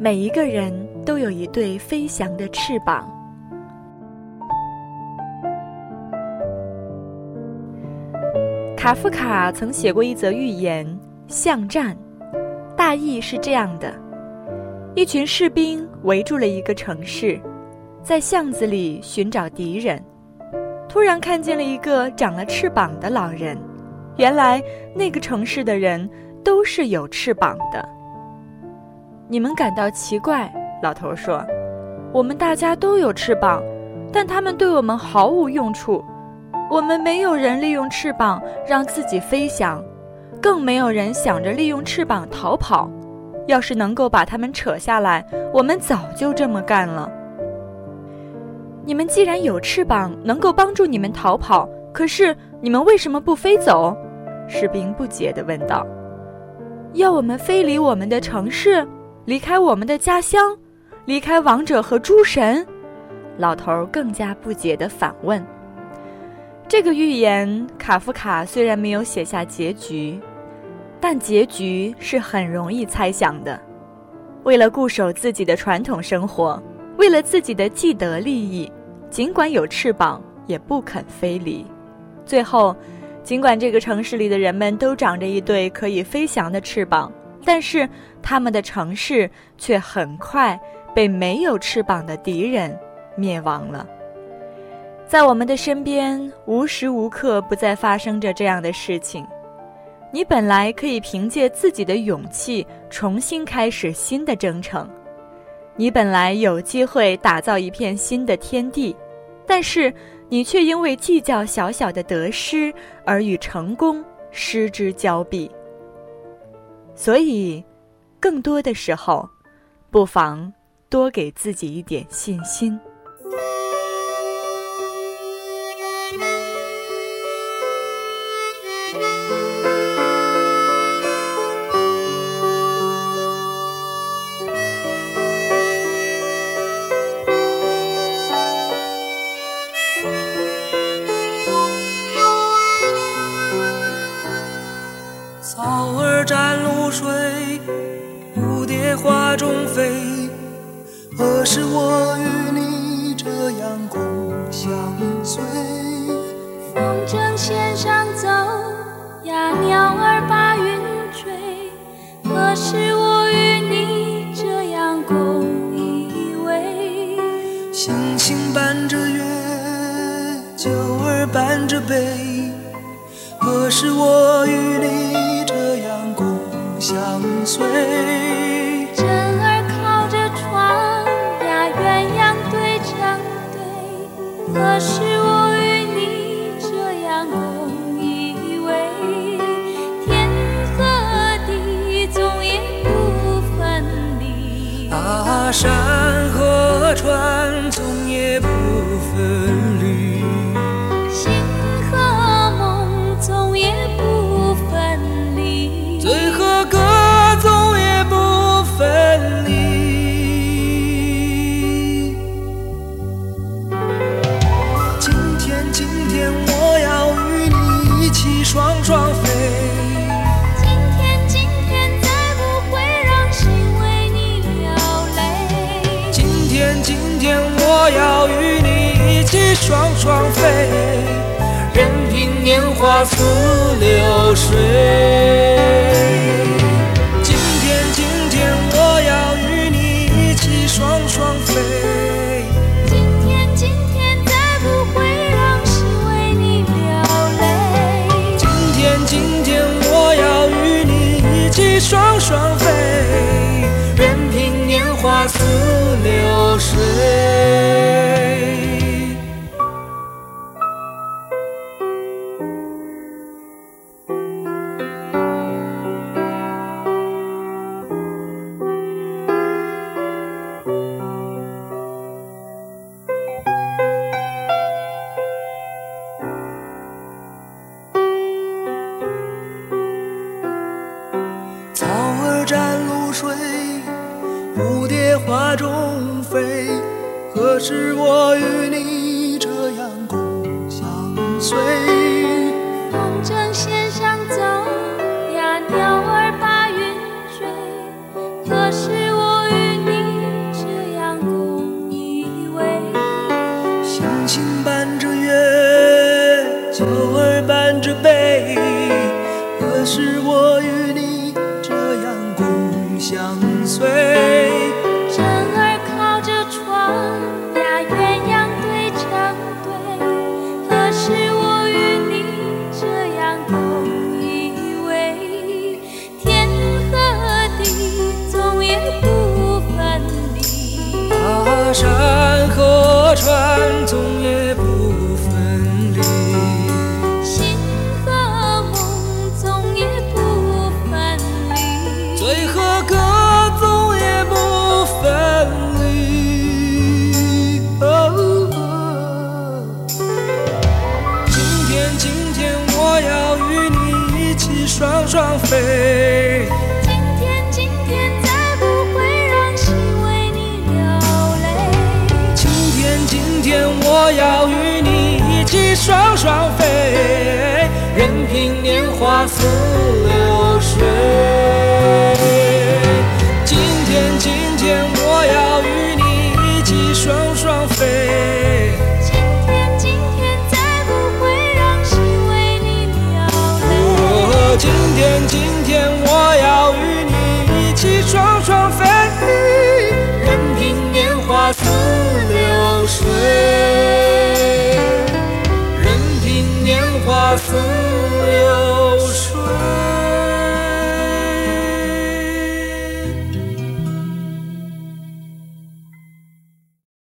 每一个人都有一对飞翔的翅膀。卡夫卡曾写过一则寓言《巷战》，大意是这样的：一群士兵围住了一个城市，在巷子里寻找敌人，突然看见了一个长了翅膀的老人。原来那个城市的人都是有翅膀的。你们感到奇怪，老头说，我们大家都有翅膀，但它们对我们毫无用处。我们没有人利用翅膀让自己飞翔，更没有人想着利用翅膀逃跑。要是能够把它们扯下来，我们早就这么干了。你们既然有翅膀能够帮助你们逃跑，可是你们为什么不飞走？士兵不解地问道。要我们飞离我们的城市，离开我们的家乡，离开王者和诸神？老头更加不解地反问。这个寓言卡夫卡虽然没有写下结局，但结局是很容易猜想的。为了固守自己的传统生活，为了自己的既得利益，尽管有翅膀也不肯飞离。最后，尽管这个城市里的人们都长着一对可以飞翔的翅膀，但是他们的城市却很快被没有翅膀的敌人灭亡了。在我们的身边，无时无刻不再发生着这样的事情。你本来可以凭借自己的勇气重新开始新的征程，你本来有机会打造一片新的天地，但是你却因为计较小小的得失而与成功失之交臂。所以，更多的时候，不妨多给自己一点信心。 草儿沾露水，蝴蝶花中飞，何时我与你这样共相随？ 风筝线上走呀，鸟儿把云追，何时我与你这样共依偎？ 星星伴着月，酒儿伴着杯，何时我与你这样共相随？ 枕儿靠着床呀，鸳鸯对成对，何时我与你这样共依偎？天和地总也不分离， 山和川总也不分离， 心和梦总也不分离， 醉和歌总也不分离。今天我要与你一起双双飞， 今天再不会让心为你流泪， 今天我要与你一起双双飞，任凭年华似流水。今天我要与你一起双双飞， 今天再不会让心为你流泪， 今天我要与你一起双双飞，任凭年华似流水。草儿沾露水，蝴蝶花中飞，何时我与你这样共相随？ 风筝线上走呀，鸟儿把云追，何时我与你双双飞。 今天再不会让心为你流泪。 今天我要与你一起双双飞，任凭年华似